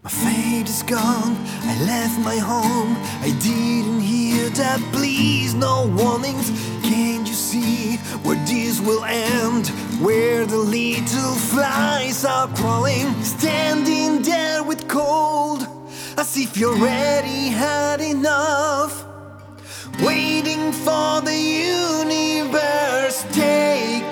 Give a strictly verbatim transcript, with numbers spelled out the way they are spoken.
Fate is gone, I left my home. I didn't hear that please, no warnings. Can't you see where this will end? Where the little flies are crawling, standing there with cold, as if you already had enough, waiting for the universe take